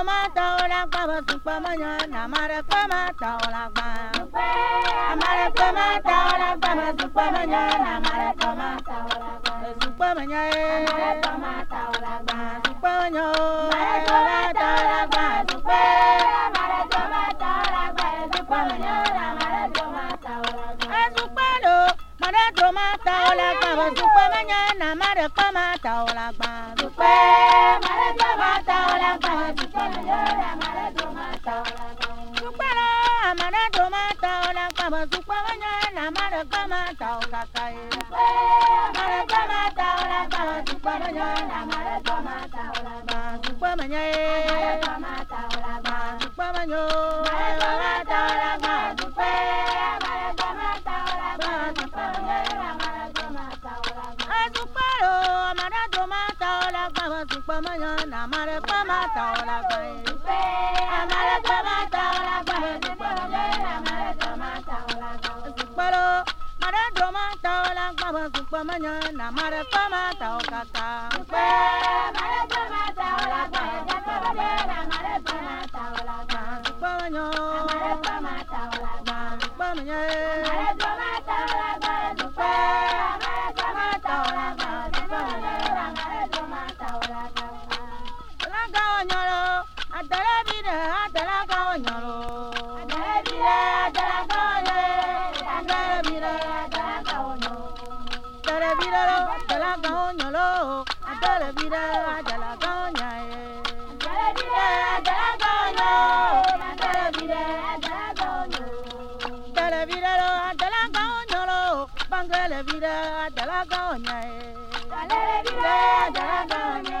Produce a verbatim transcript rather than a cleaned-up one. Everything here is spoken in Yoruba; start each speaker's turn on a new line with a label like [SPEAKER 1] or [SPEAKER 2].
[SPEAKER 1] tomata ola kwa supa mañana mare tomata ola kwa amare tomata ola kwa supa mañana mare tomata ola kwa supa mañana mare tomata ola kwa supa mañana mare tomata ola kwa supa mare tomata ola kwa supa mañana mare tomata ola kwa supa lo mare tomata ola kwa supa mañana mare tomata ola kwa supa mare tomata ola kwa supa mañana mare tomata ola kwa supa lo mare tomata ola kwa supa mañana mare tomata ola kwa mare tomata ola kwa supa mañana mare tomata ola kwa supa mañana mare tomata ola kwa supa mañana mare tomata ola kwa supa mare tomata ola kwa supa mañana mare tomata ola kwa supa lo mare tomata ola kwa supa mañana mare tomata ola kwa supa mare tomata ola kwa supa mañana mare tomata ola kwa supa lo mare tomata ola kwa supa mañana mare tomata ola kwa supa mare tomata ola kwa supa mañana mare tomata ola kwa supa mañana mare tomata ola kwa supa mañana mare tomata ola kwa supa mare tomata ola kwa supa mañana mare tomata ola kwa la caoñolo atara vire atara caoñolo atara vire atara caoñolo atara vire atara caoñolo atara vire atara caoñolo atara vire atara caoña atara vire atara caoñolo atara vire atara caoñolo atara vire atara caoñolo bangale vire atara caoña atara vire atara caoña